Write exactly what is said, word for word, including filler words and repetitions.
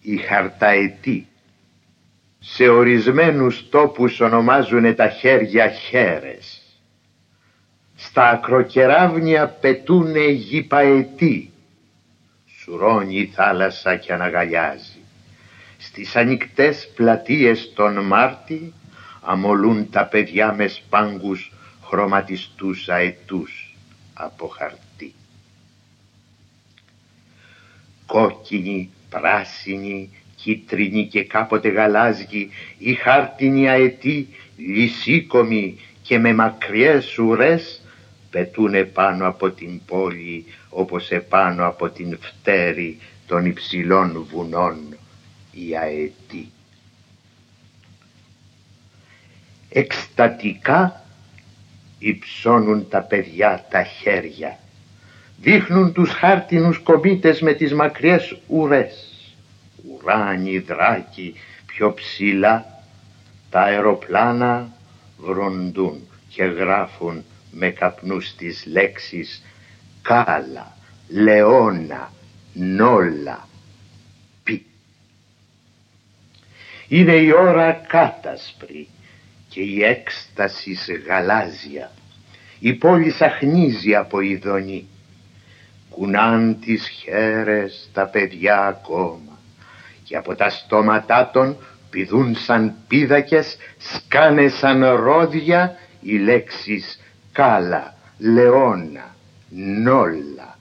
οι χαρταετοί. Σε ορισμένους τόπους ονομάζουνε τα χέρια χέρες. Στα ακροκεράβνια πετούνε γηπαετοί. Σουρώνει η θάλασσα και αναγαλιάζει. Στις ανοιχτές πλατείες τον Μάρτη αμολούν τα παιδιά με σπάγκους χρωματιστούς αετούς από χαρτί. Κόκκινοι, πράσινοι, κίτρινοι και κάποτε γαλάζιοι, οι χάρτινοι αετοί, λυσίκομοι και με μακριές ουρές, πετούνε πάνω από την πόλη όπως επάνω από την φτέρη των υψηλών βουνών οι αετοί. Εκστατικά υψώνουν τα παιδιά τα χέρια, δείχνουν τους χάρτινους κομίτες με τις μακριές ουρές. Ουράνιοι δράκοι πιο ψηλά, τα αεροπλάνα βροντούν και γράφουν με καπνούς τις λέξεις Κάλα, Λεώνα, Νόλα, Πι. Είναι η ώρα κάτασπρη και η έκσταση γαλάζια. Η πόλη σαχνίζει από ειδονή. Κουνάν τις χέρες τα παιδιά ακόμα και από τα στόματά των πηδούν σαν πίδακες, σκάνε σαν ρόδια οι λέξεις Κάλα, Λεώνα, Νόλα,